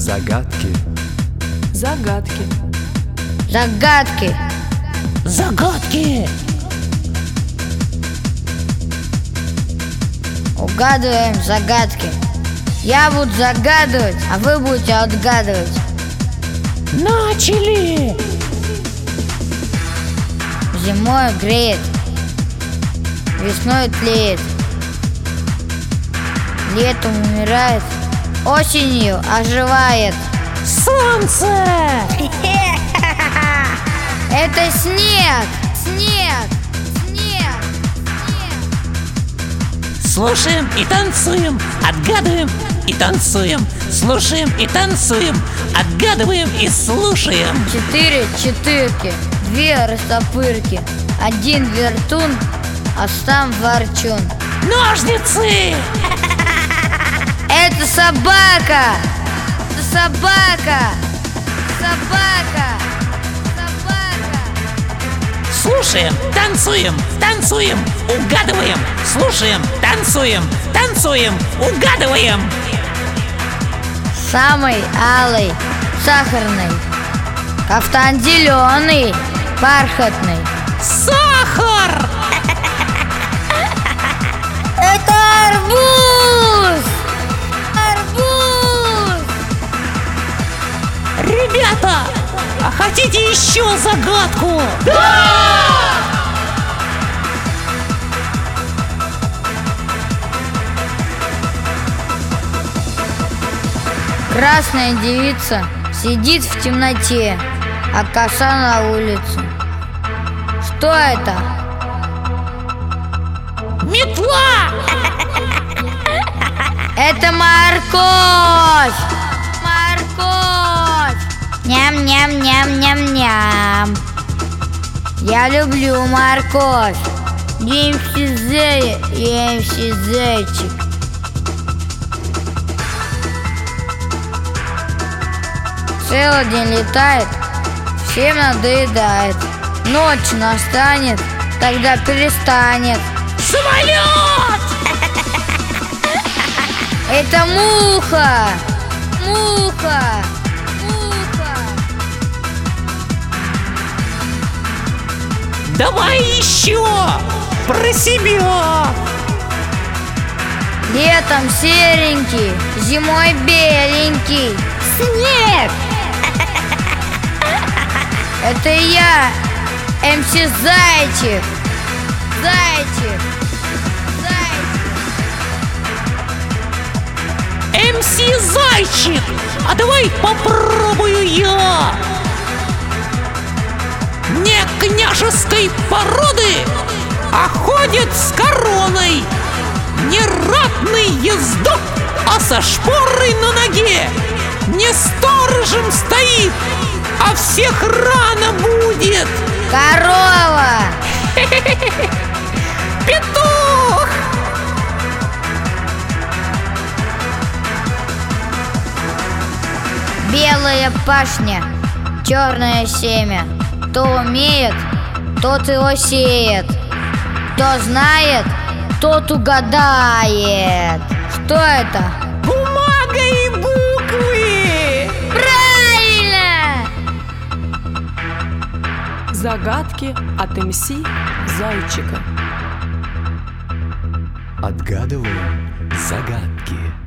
Загадки. Загадки. Загадки. Загадки. Угадываем загадки. Я буду загадывать, а вы будете отгадывать. Начали! Зимой греет, весной тлеет, летом умирает, осенью оживает. Солнце! Это снег! Снег! Снег! Слушаем и танцуем, отгадываем и танцуем. Слушаем и танцуем, отгадываем и слушаем. 4 четырки, 2 растопырки, 1 вертун, а сам ворчун. Ножницы! Это собака! Это собака! Собака! Собака! Слушаем, танцуем, танцуем, угадываем. Слушаем, танцуем, танцуем, угадываем. Самый алый, сахарный, кафтан зеленый, бархатный. Сахар! Это арбуз! Арбуз! Ребята, а хотите еще загадку? Красная девица сидит в темноте, а коса на улице. Что это? Метла! Это морковь! Морковь! Ням-ням-ням-ням-ням. Я люблю морковь. Я зайчик. Целый день летает, всем надоедает. Ночь настанет, тогда перестанет. Самолет! Это муха! Муха! Муха! Давай еще про себя! Летом серенький, зимой беленький. Снег! Это я, МС Зайчик. Зайчик. Зайчик. МС Зайчик! А давай попробую я! Не княжеской породы, а ходит с короной. Не ратный ездок, а со шпорой на ноге. Не сторожем стоит, а всех рано будет. Корова! Петух! Белая пашня, черное семя. Кто умеет, тот его сеет. Кто знает, тот угадает. Что это? Бумага и буквы! Правильно! Загадки от МС Зайчика. Отгадываем загадки.